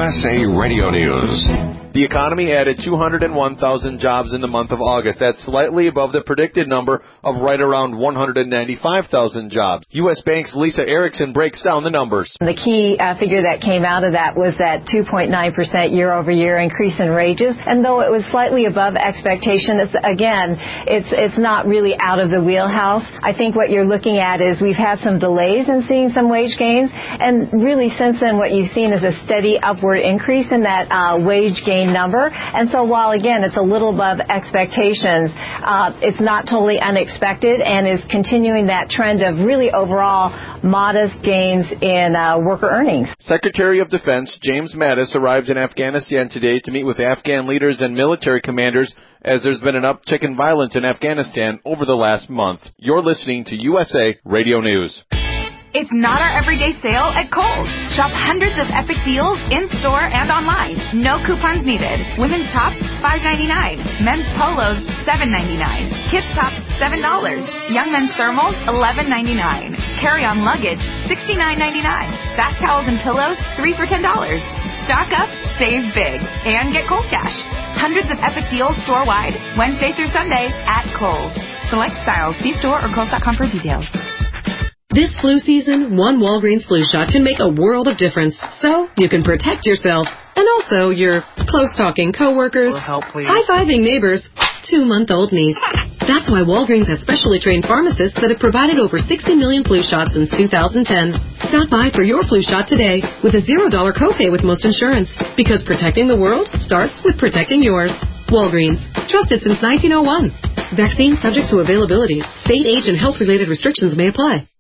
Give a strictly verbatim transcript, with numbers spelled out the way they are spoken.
S A Radio News. The economy added two hundred one thousand jobs in the month of August. That's slightly above the predicted number of right around one hundred ninety-five thousand jobs. U S Bank's Lisa Erickson breaks down the numbers. The key uh, figure that came out of that was that two point nine percent year-over-year increase in wages. And though it was slightly above expectation, it's, again, it's it's not really out of the wheelhouse. I think what you're looking at is we've had some delays in seeing some wage gains. And really, since then, what you've seen is a steady upward increase in that uh, wage gain number. And so while, again, it's a little above expectations, uh, it's not totally unexpected and is continuing that trend of really overall modest gains in uh, worker earnings. Secretary of Defense James Mattis arrived in Afghanistan today to meet with Afghan leaders and military commanders as there's been an uptick in violence in Afghanistan over the last month. You're listening to U S A Radio News. It's not our everyday sale at Kohl's. Shop hundreds of epic deals in-store and online. No coupons needed. Women's tops, five ninety-nine. Men's polos, seven ninety-nine. Kids tops, seven dollars. Young men's thermals, eleven ninety-nine. Carry-on luggage, sixty-nine ninety-nine. Bath towels and pillows, three for ten dollars. Stock up, save big, and get Kohl's Cash. Hundreds of epic deals store-wide, Wednesday through Sunday at Kohl's. Select styles. See store or Kohl's dot com for details. This flu season, one Walgreens flu shot can make a world of difference. So you can protect yourself and also your close-talking coworkers, high-fiving neighbors, two-month-old niece. That's why Walgreens has specially trained pharmacists that have provided over sixty million flu shots since two thousand ten. Stop by for your flu shot today with a zero dollar copay with most insurance. Because protecting the world starts with protecting yours. Walgreens. Trusted since nineteen oh one. Vaccine subject to availability. State, age, and health-related restrictions may apply.